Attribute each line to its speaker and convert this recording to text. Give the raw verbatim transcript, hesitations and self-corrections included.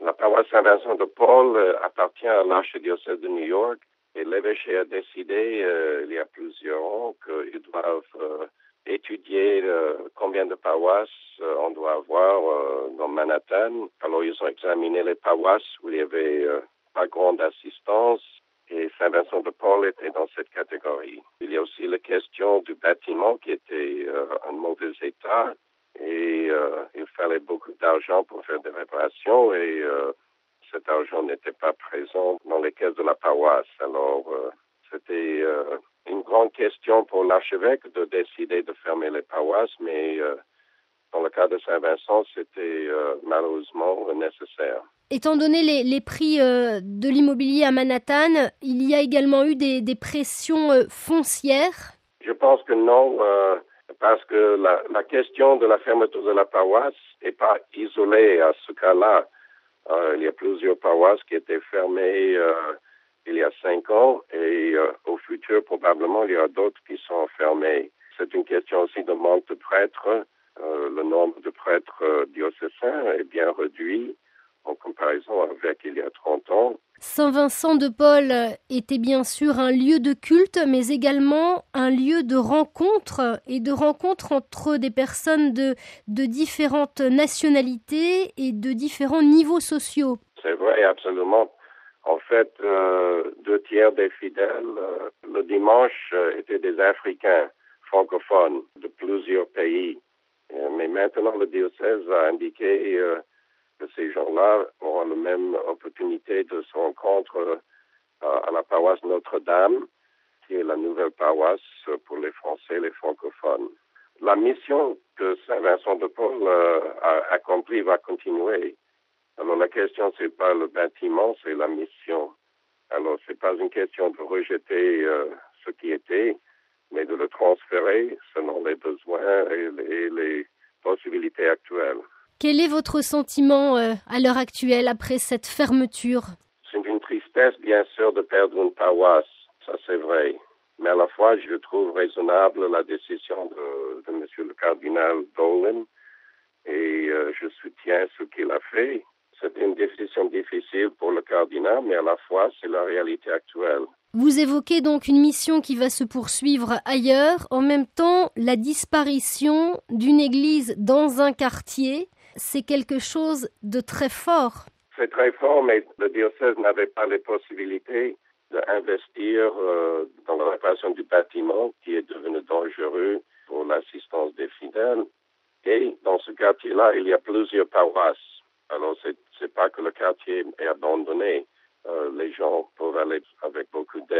Speaker 1: La paroisse Saint-Vincent de Paul euh, appartient à l'archidiocèse de New York et l'évêché a décidé euh, il y a plusieurs ans qu'ils doivent euh, étudier euh, combien de paroisses euh, on doit avoir euh, dans Manhattan. Alors ils ont examiné les paroisses où il y avait euh, pas grande assistance et Saint-Vincent de Paul était dans cette catégorie. Il y a aussi la question du bâtiment qui était euh, en mauvais état et euh, il fallait beaucoup d'argent pour faire des réparations et euh, cet argent n'était pas présent dans les caisses de la paroisse. Alors euh, c'était euh, une grande question pour l'archevêque de décider de fermer les paroisses, mais euh, dans le cas de Saint-Vincent, c'était euh, malheureusement nécessaire.
Speaker 2: Étant donné les, les prix euh, de l'immobilier à Manhattan, il y a également eu des, des pressions euh, foncières?
Speaker 1: Je pense que non, euh, parce que la, la question de la fermeture de la paroisse n'est pas isolée à ce cas-là. Euh, il y a plusieurs paroisses qui étaient fermées euh, il y a cinq ans et euh, au futur, probablement, il y aura d'autres qui sont fermées. C'est une question aussi de manque de prêtres. Euh, le nombre de prêtres euh, diocésains est bien réduit en comparaison avec il y a trente ans.
Speaker 2: Saint-Vincent de Paul était bien sûr un lieu de culte, mais également un lieu de rencontre et de rencontre entre des personnes de, de différentes nationalités et de différents niveaux sociaux.
Speaker 1: C'est vrai, absolument. En fait, euh, deux tiers des fidèles, euh, le dimanche, euh, étaient des Africains francophones de plusieurs pays. Euh, mais maintenant, le diocèse a indiqué euh, que ces gens-là auront la même opportunité de se rencontrer euh, à la paroisse Notre-Dame, qui est la nouvelle paroisse pour les Français, les francophones. La mission que Saint-Vincent de Paul euh, a accomplie va continuer. Alors la question, c'est pas le bâtiment, c'est la mission. Alors c'est pas une question de rejeter euh, ce qui était, mais de le transférer selon les besoins et les, les possibilités actuelles.
Speaker 2: Quel est votre sentiment euh, à l'heure actuelle après cette fermeture?
Speaker 1: C'est une tristesse, bien sûr, de perdre une paroisse, ça c'est vrai. Mais à la fois, je trouve raisonnable la décision de, de Monsieur le cardinal Dolan et euh, je soutiens ce qu'il a fait. C'est une décision difficile pour le cardinal, mais à la fois, c'est la réalité actuelle.
Speaker 2: Vous évoquez donc une mission qui va se poursuivre ailleurs. En même temps, la disparition d'une église dans un quartier, c'est quelque chose de très fort.
Speaker 1: C'est très fort, mais le diocèse n'avait pas les possibilités d'investir euh, dans la réparation du bâtiment qui est devenu dangereux pour l'assistance des fidèles. Et dans ce quartier-là, il y a plusieurs paroisses. Alors, c'est, c'est pas que le quartier est abandonné. Euh, les gens peuvent aller avec beaucoup